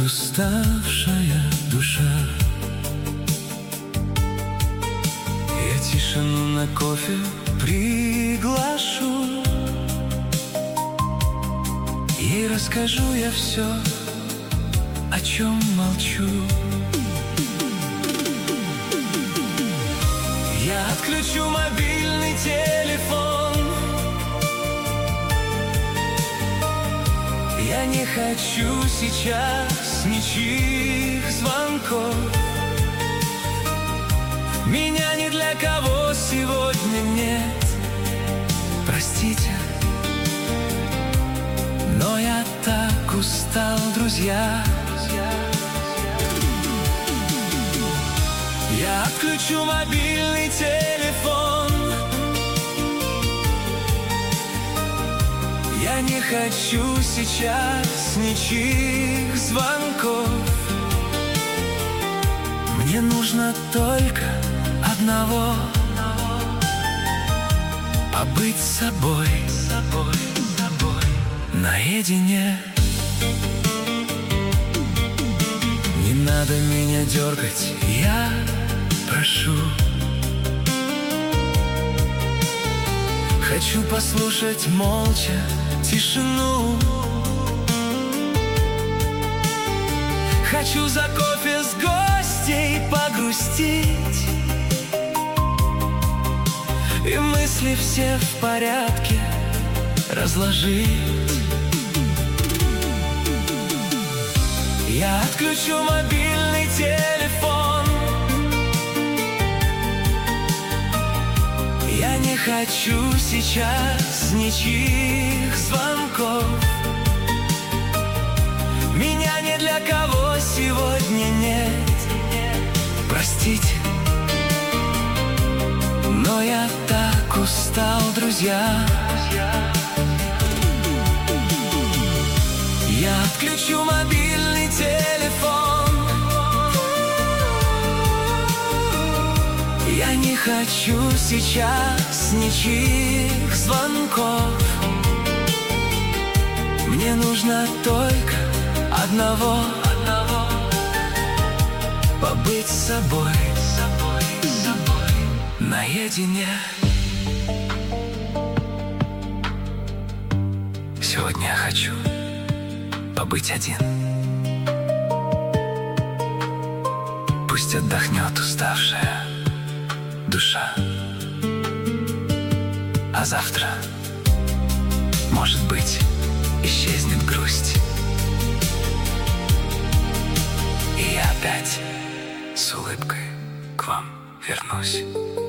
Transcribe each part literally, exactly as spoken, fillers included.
уставшая душа. Я тишину на кофе приглашу, и расскажу я все, о чем молчу. Я отключу мобильный телефон. Я не хочу сейчас ничьих звонков. Меня ни для кого сегодня нет. Простите, но я так устал, друзья. Я отключу мобильный телефон. Я не хочу сейчас ничьих звонков. Мне нужно только одного: побыть с собой, собой, собой, наедине. Не надо меня дергать, я прошу. Хочу послушать молча тишину. Хочу за кофе с гостей погрустить, и мысли все в порядке разложить. Я отключу мобильный телефон. Я не хочу сейчас ничьих звонков. Меня ни для кого сегодня нет. Простите, но я так устал, друзья. Я отключу мобильный телефон. Я не хочу сейчас ничьих звонков. Мне нужно только одного, одного: побыть с собой, собой, собой, наедине. Сегодня я хочу побыть один. Пусть отдохнет уставшая душа. А завтра, может быть, исчезнет грусть, и я опять с улыбкой к вам вернусь.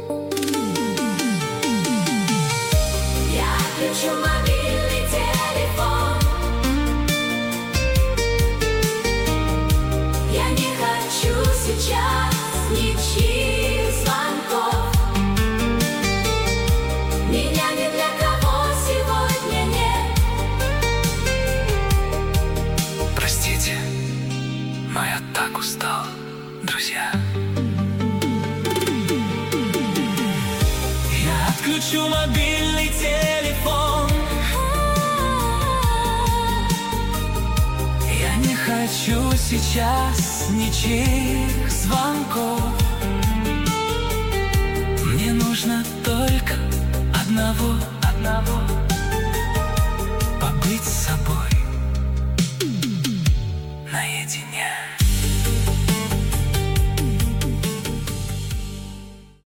Я отключу мобильный телефон. Я не хочу сейчас ничьих звонков. Меня ни для кого сегодня нет. Простите, но я так устал, друзья. Я отключу мобильный телефон. Я не хочу сейчас ничьих звонков. Мне нужно только одного, одного: